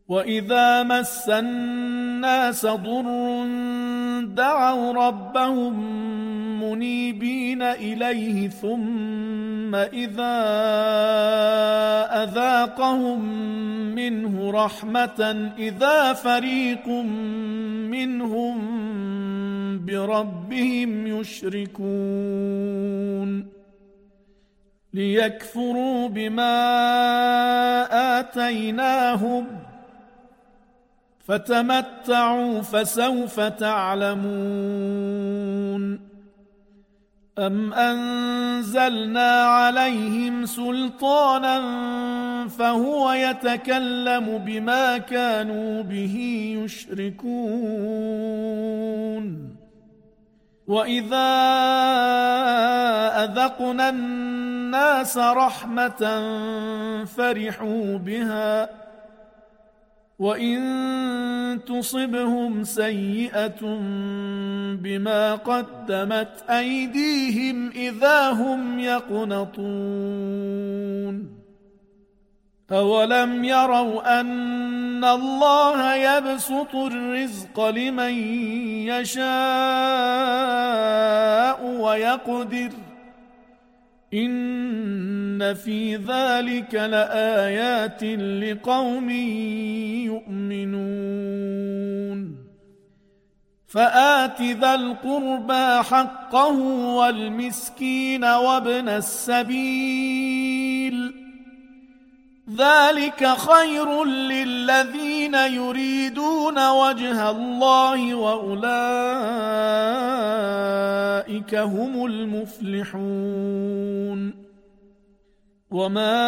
وإذا مس الناس ضر دعوا ربهم منيبين إليه ثم إذا أذاقهم منه رحمة إذا فريق منهم بربهم يشركون ليكفروا بما آتيناهم فتمتعوا فسوف تعلمون أم أنزلنا عليهم سلطانا فهو يتكلم بما كانوا به يشركون وإذا أذقنا الناس رحمة فرحوا بها وإن تصبهم سيئة بما قدمت أيديهم إذا هم يقنطون أولم يروا أن الله يبسط الرزق لمن يشاء ويقدر إن في ذلك لآيات لقوم يؤمنون فآت ذا القربى حقه والمسكين وابن السبيل ذلك خير للذين يريدون وجه الله وأولئك هم المفلحون وما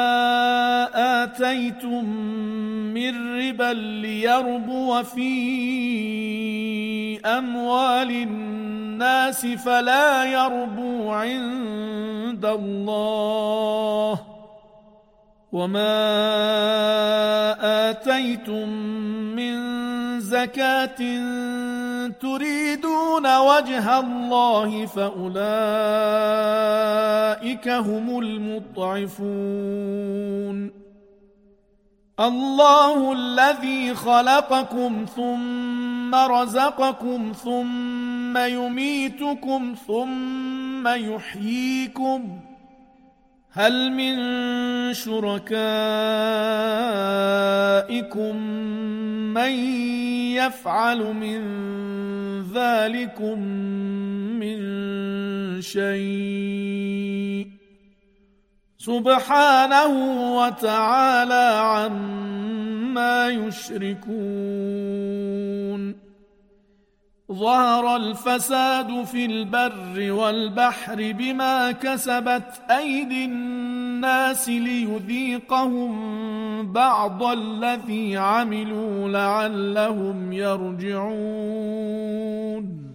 آتيتم من ربا ليربو في أموال الناس فلا يربو عند الله وما آتيتم من زكاة تريدون وجه الله فأولئك هم المضعفون الله الذي خلقكم ثم رزقكم ثم يميتكم ثم يحييكم هل من شركائكم من يفعل من ذلكم من شيء سبحانه وتعالى عما يشركون ظهر الفساد في البر والبحر بما كسبت أيدي الناس ليذيقهم بعض الذي عملوا لعلهم يرجعون